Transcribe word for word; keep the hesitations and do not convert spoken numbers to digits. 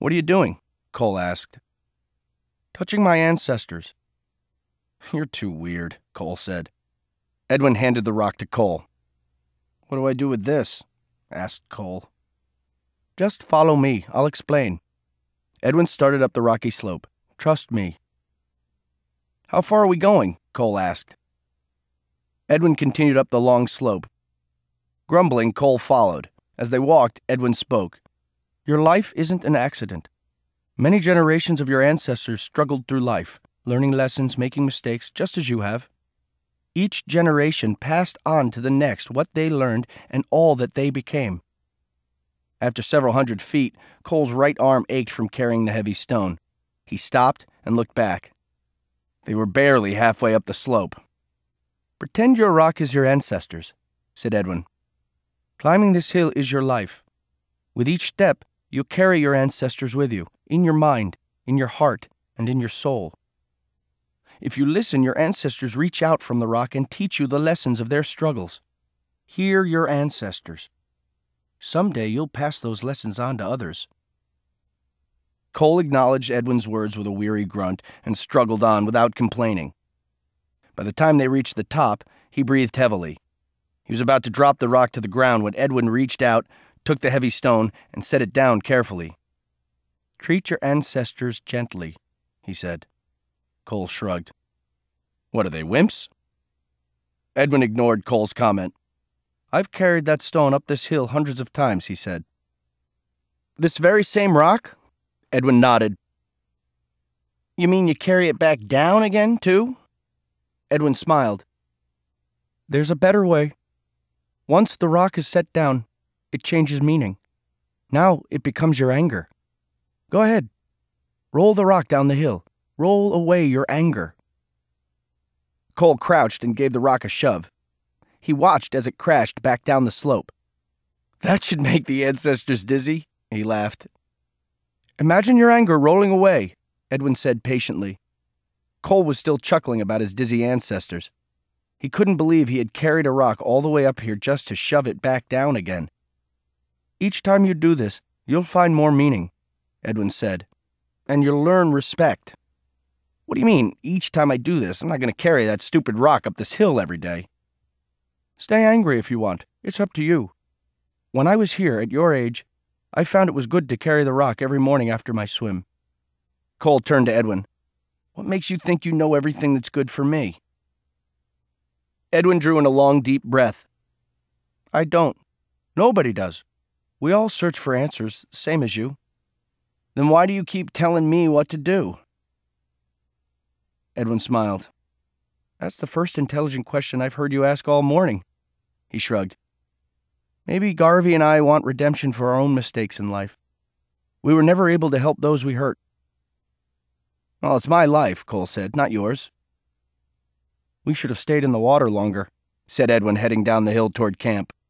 "What are you doing?" Cole asked. "Touching my ancestors." "You're too weird," Cole said. Edwin handed the rock to Cole. "What do I do with this?" asked Cole. "Just follow me. I'll explain." Edwin started up the rocky slope. "Trust me." "How far are we going?" Cole asked. Edwin continued up the long slope. Grumbling, Cole followed. As they walked, Edwin spoke. "Your life isn't an accident. Many generations of your ancestors struggled through life, learning lessons, making mistakes, just as you have. Each generation passed on to the next what they learned and all that they became." After several hundred feet, Cole's right arm ached from carrying the heavy stone. He stopped and looked back. They were barely halfway up the slope. "Pretend your rock is your ancestors," said Edwin. "Climbing this hill is your life. With each step, you carry your ancestors with you, in your mind, in your heart, and in your soul. If you listen, your ancestors reach out from the rock and teach you the lessons of their struggles. Hear your ancestors. Someday you'll pass those lessons on to others." Cole acknowledged Edwin's words with a weary grunt and struggled on without complaining. By the time they reached the top, he breathed heavily. He was about to drop the rock to the ground when Edwin reached out, took the heavy stone, and set it down carefully. "Treat your ancestors gently," he said. Cole shrugged. "What are they, wimps?" Edwin ignored Cole's comment. "I've carried that stone up this hill hundreds of times," he said. "This very same rock?" Edwin nodded. "You mean you carry it back down again, too?" Edwin smiled. "There's a better way. Once the rock is set down, it changes meaning. Now it becomes your anger. Go ahead. Roll the rock down the hill. Roll away your anger." Cole crouched and gave the rock a shove. He watched as it crashed back down the slope. "That should make the ancestors dizzy," he laughed. "Imagine your anger rolling away," Edwin said patiently. Cole was still chuckling about his dizzy ancestors. He couldn't believe he had carried a rock all the way up here just to shove it back down again. "Each time you do this, you'll find more meaning," Edwin said, "and you'll learn respect." "What do you mean, each time I do this? I'm not going to carry that stupid rock up this hill every day." "Stay angry if you want. It's up to you. When I was here, at your age, I found it was good to carry the rock every morning after my swim." Cole turned to Edwin. "What makes you think you know everything that's good for me?" Edwin drew in a long, deep breath. "I don't. Nobody does. We all search for answers, same as you. Then why do you keep telling me what to do?" Edwin smiled. "That's the first intelligent question I've heard you ask all morning." He shrugged. "Maybe Garvey and I want redemption for our own mistakes in life. We were never able to help those we hurt." "Well, it's my life," Cole said, "not yours." "We should have stayed in the water longer," said Edwin, heading down the hill toward camp.